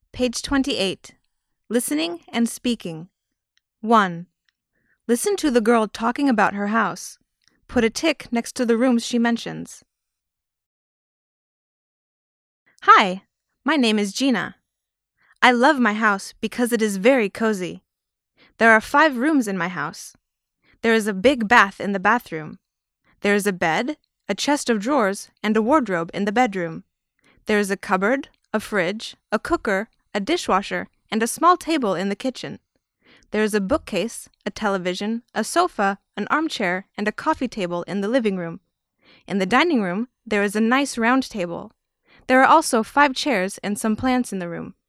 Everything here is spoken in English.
Page 28. Listening and speaking. 1. Listen to the girl talking about her house. Put a tick next to the rooms she mentions. Hi, my name is Gina. I love my house because it is very cozy. There are 5 rooms in my house. There is a big bath in the bathroom. There is a bed, a chest of drawers, and a wardrobe in the bedroom. There is a cupboard, a fridge, a cooker, a dishwasher, and a small table in the kitchen. There is a bookcase, a television, a sofa, an armchair, and a coffee table in the living room. In the dining room, there is a nice round table. There are also 5 chairs and some plants in the room.